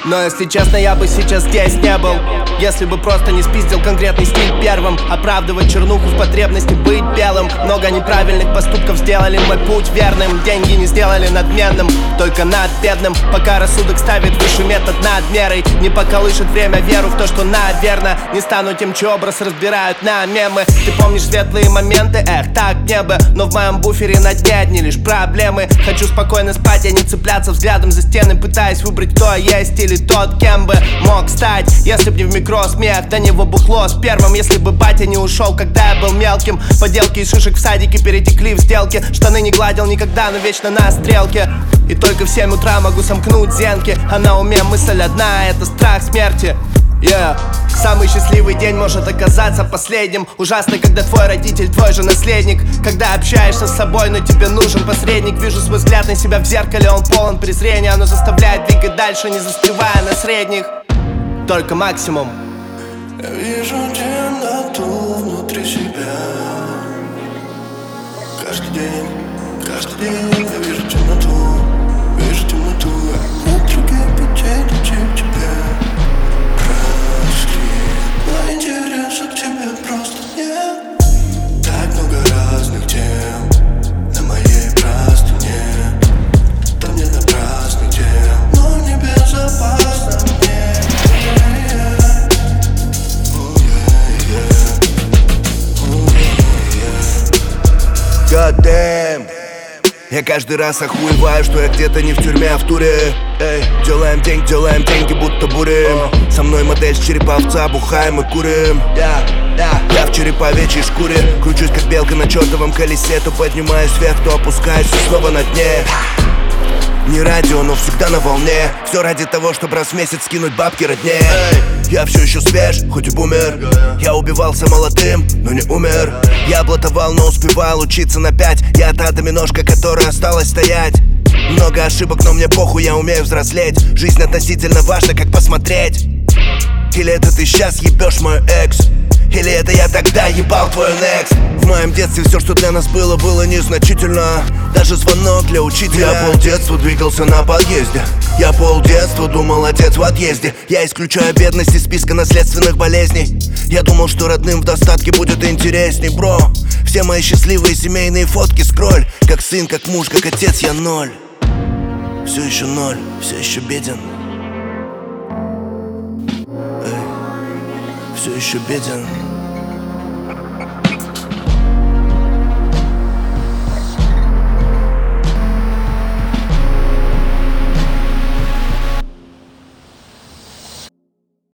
Но если честно, я бы сейчас здесь не был, если бы просто не спиздил конкретный стиль первым. Оправдывать чернуху в потребности быть белым. Много неправильных поступков сделали мой путь верным. Деньги не сделали надменным, только над бедным. Пока рассудок ставит выше метод над мерой, не поколышет время веру в то, что наверно не стану тем, чей образ разбирают на мемы. Ты помнишь светлые моменты? Эх, так не бы. Но в моем буфере на дне одни лишь проблемы. Хочу спокойно спать, а не цепляться взглядом за стены, пытаясь выбрать, кто я есть или тот, кем бы мог стать. Если б не в микро смех, до него бухло с первым. Если бы батя не ушел, когда я был мелким. Поделки из шишек в садике перетекли в сделки. Штаны не гладил никогда, но вечно на стрелке. И только в 7 утра могу сомкнуть зенки. А на уме мысль одна, это страх смерти. Самый счастливый день может оказаться последним. Ужасно, когда твой родитель, твой же наследник. Когда общаешься с собой, но тебе нужен посредник. Вижу свой взгляд на себя в зеркале, он полон презрения. Оно заставляет двигать дальше, не застревая на средних. Только максимум. Я вижу темноту внутри себя. Каждый день я вижу темноту. Вижу темноту. Нет других путей, чем тебя. Но интереса к тебе просто нет. Так много разных тем на моей простыне. Там нет напрасных тем, но небезопасно мне. God damn. Я каждый раз охуеваю, что я где-то не в тюрьме, а в туре. Эй, делаем деньги, будто бурим. Со мной модель с череповца, бухаем и курим. Я в череповечьей шкуре. Кручусь как белка на чертовом колесе. То поднимаюсь вверх, то опускаюсь и снова на дне. Не радио, но всегда на волне. Все ради того, чтобы раз в месяц скинуть бабки родне. Я все еще свеж, хоть и бумер. Я убивался молодым, но не умер. Я блатовал, но успевал учиться на 5. Я та доминошка, которая осталась стоять. Много ошибок, но мне похуй, я умею взрослеть. Жизнь относительно важна, как посмотреть. Или это ты сейчас ебешь мою экс, или это я тогда ебал твой next. В моем детстве все, что для нас было, было незначительно. Даже звонок для учителя. Я полдетства двигался на подъезде. Я полдетства думал, отец в отъезде. Я исключаю бедность из списка наследственных болезней. Я думал, что родным в достатке будет интересней, бро. Все мои счастливые семейные фотки скроль. Как сын, как муж, как отец, я ноль. Все еще ноль, все еще беден. Все еще беден.